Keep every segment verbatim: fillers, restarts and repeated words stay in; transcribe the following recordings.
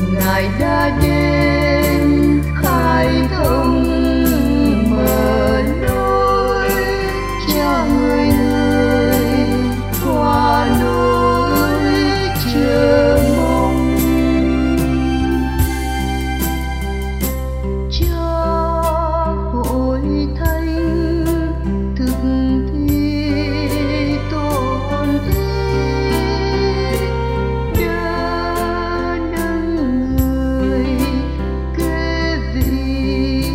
Ngài đã đến khai thông mở lối cho người người qua nỗi chờ mong, cho hội thánh thực thi tôn ý đỡ nâng người kế vị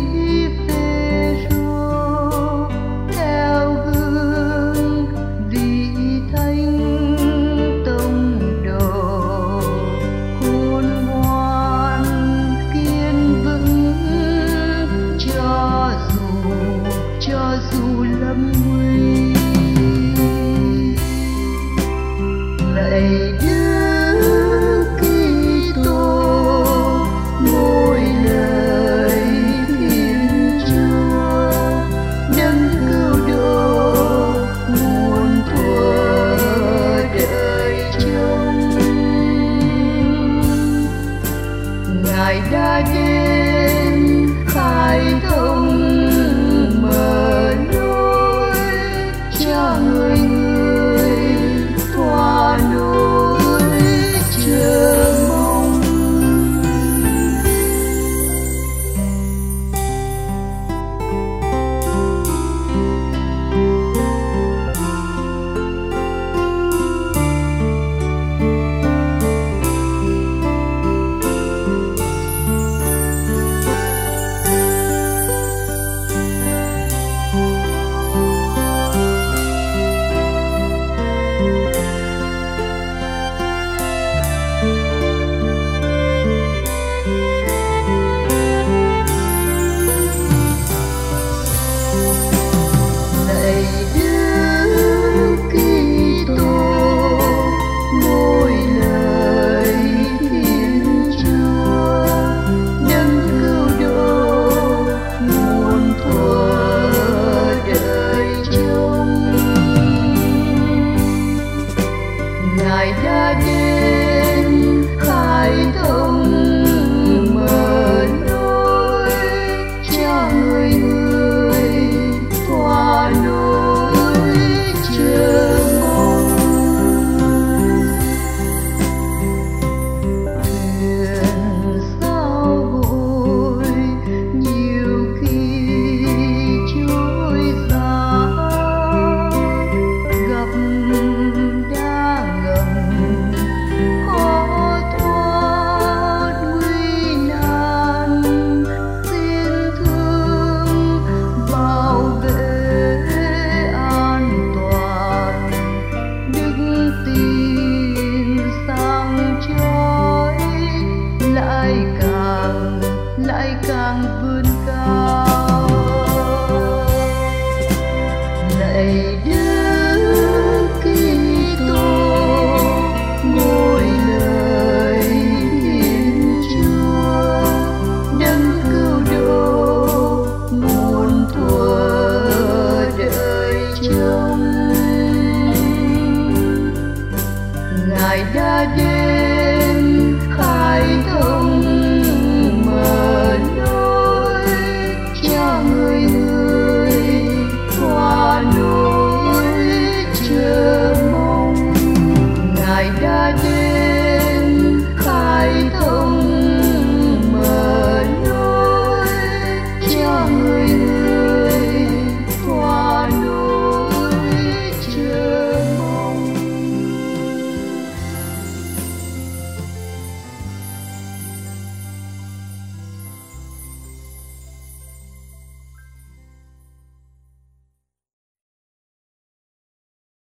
Phêrô theo gương vị thánh tông đồ khôn ngoan kiên vững, cho dù cho dù lâm nguy. Lạy Đức Kitô, ngôi lời Thiên Chúa, đấng cứu độ muôn thuở đời trông. Ngài đã đến khai thông mở lối cho người người qua nỗi chờ mong. Lạy Đức Kitô, ngôi lời Thiên Chúa, đấng cứu độ muôn thuở đời trông. Ngài đã đến khai thông mở lối cho người người qua nỗi chờ mong. Thuyền sao vội nhiều khi trôi ra, gặp đá ngầm khó thoát nguy nan. Xin thương bảo vệ an toàn, đức tin sáng chói lại càng lại càng vững.